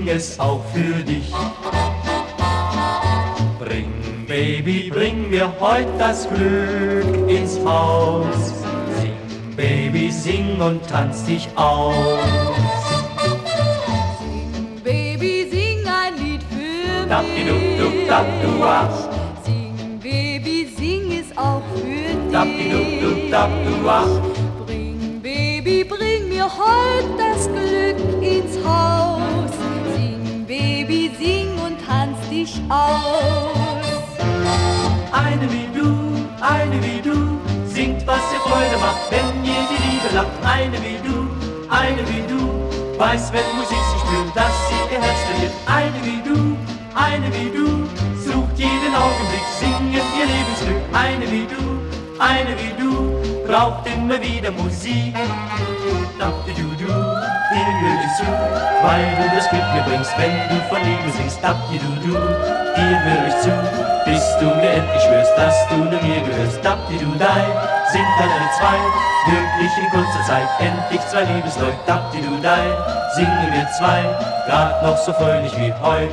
es auch für dich. Bring, Baby, bring mir heut das Glück ins Haus. Sing, Baby, sing und tanz dich aus. Sing, Baby, sing ein Lied für mich. Dab-di-dub-dub-dab-du-ah. Sing, Baby, sing es auch für dich. Dab-di-dub-dub-dab-du-ah. Bring, Baby, bring mir heut das Glück ins Haus. Sing, Baby, sing und tanz dich aus. Eine wie du, singt, was ihr Freude macht, wenn ihr die Liebe lacht. Eine wie du, weiß, wenn Musik sich spürt, dass sie ihr Herz verliert. Eine wie du, sucht jeden Augenblick singend ihr Lebensglück. Eine wie du, braucht immer wieder Musik. Dab-di-du-du, dir höre ich zu, weil du das Glück mir bringst, wenn du von Liebe singst. Dab-di-du-du, dir höre ich zu, bis du mir endlich schwörst, dass du nur mir gehörst. Dab-di-du-dei, sind dann alle zwei, wirklich in kurzer Zeit, endlich zwei Liebesleute. Dab-di-du-dei, singen wir zwei, grad noch so fröhlich wie heut.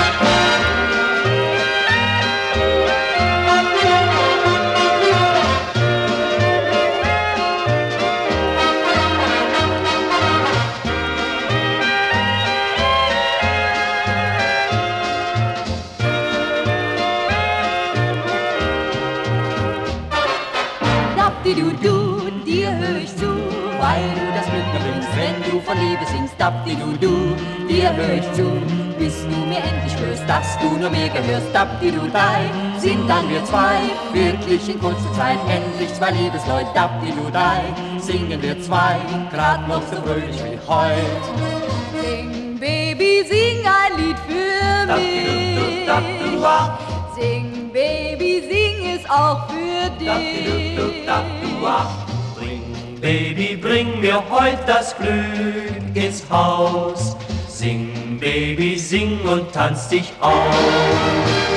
Dab-di-du-du, dir hör ich zu, weil du das Glück mir bringst, wenn du von Liebe singst. Dab-di-du-du, dir hör ich zu, bis du mir endlich spürst, dass du nur mir gehörst. Dab-di-du-dei, sind dann wir zwei, wirklich in kurzer Zeit, endlich zwei Liebesleute. Dab-di-du-dei, singen wir zwei, grad noch so fröhlich wie heut. Sing, Baby, sing ein Lied für mich. Dab-di-du-du-dab-du-ah. Sing, Baby, sing es auch für dich. Dab-di-du-du-dab-du-ah. Bring, Baby, bring mir heut das Glück ins Haus. Sing, Baby, sing und tanz dich aus.